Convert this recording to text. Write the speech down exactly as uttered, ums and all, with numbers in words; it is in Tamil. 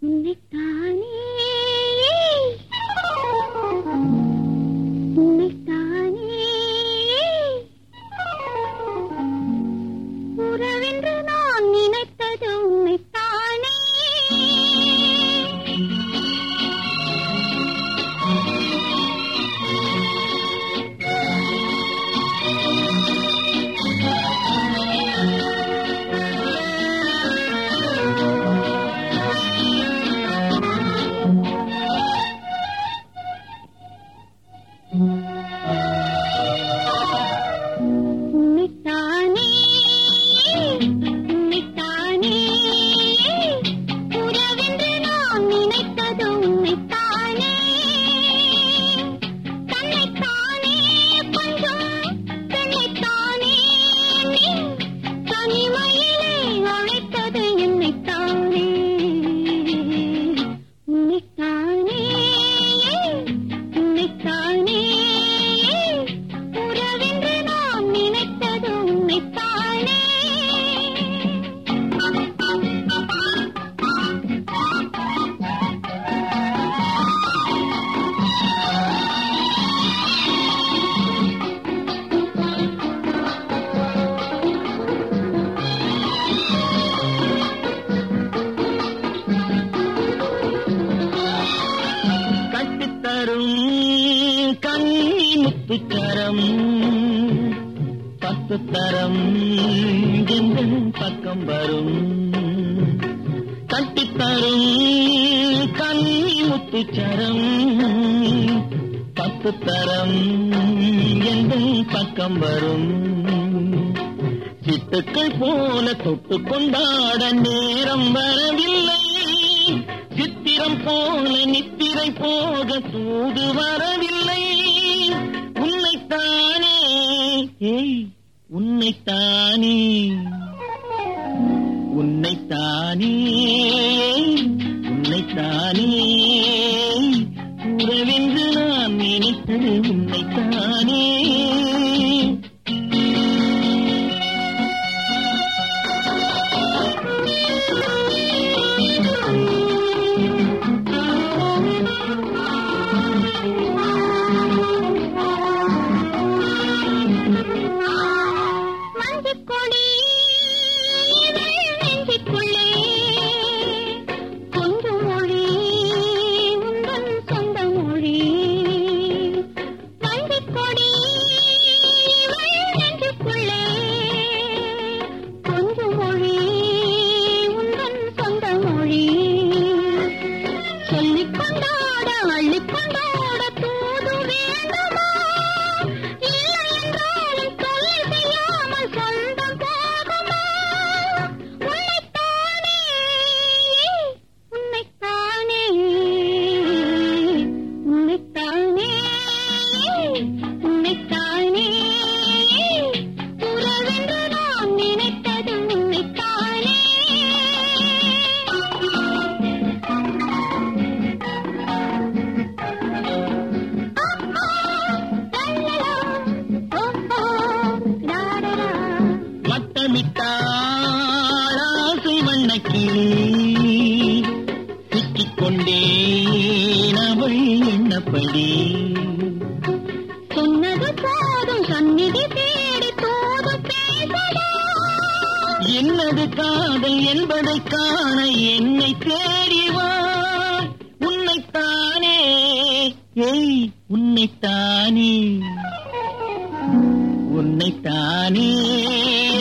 உன்னைத்தானே உன்னைத்தானே உறவென்று நான் நினைத்தது உன்னைத்தானே. உன்னைத்தானே உன்னைத்தானே உறவென்று நான் நினைத்தது உன்னைத்தானே. தன்னைத்தானே கொஞ்சம் தன்னைத்தானே நீ தனிமையிலே அழைத்தது என்னைத்தானே. உன்னைத்தானே உன்னைத்தானே உறவென்று நான் நினைத்தது உன்னைத்தானே. கட்டித்தரும் கண்ணி முத்துச்சரம் பத்து தரம் எங்கள் பக்கம் வரும். கட்டித்தரும் கண்ணி முத்துச்சரம் பத்து தரம் எங்கள் பக்கம் வரும். சிட்டுக்கள் போல தொட்டு கொண்டாட நேரம் வரவில்லை. சித்திரம் போல நித்திரை போக தூது வரவில்லை. உன்னைத்தானே ஏய் உன்னைத்தானே உன்னைத்தானே உன்னைத்தானே உறவென்று நான் நினைத்தது உன்னைத்தானே. மஞ்சக்கொடி நெஞ்சுக்குள்ளே கொஞ்சம் மொழி உந்தன் சொந்த மொழி. மஞ்சக்கொடி நெஞ்சுக்குள்ளே கொஞ்சம் மொழி உந்தன் சொந்த மொழி. சொல்லிக் கொண்டாட அள்ளிக் கொண்டாட தூது வேண்டுமா? இல்லை என்றாலும் தொல்லை செய்யாமல் சொந்தம் போகுமா? உன்னைத்தானே உன்னைத்தானே உன்னைத்தானே உன்னைத்தானே உறவென்று நான் நினைத்தது உன்னைத்தானே. வட்டமிட்டாள் ஆசை வண்ணக்கிளி சிக்கிக் கொண்டேன் அவள் எண்ணப்படி. சொன்னது போதும் சந்நிதி தேடி தூது பேசடா. என்னது காதல் என்பதை காண என்னை தேடிவா. உன்னைத்தானே ஏய் உன்னைத்தானே உன்னைத்தானே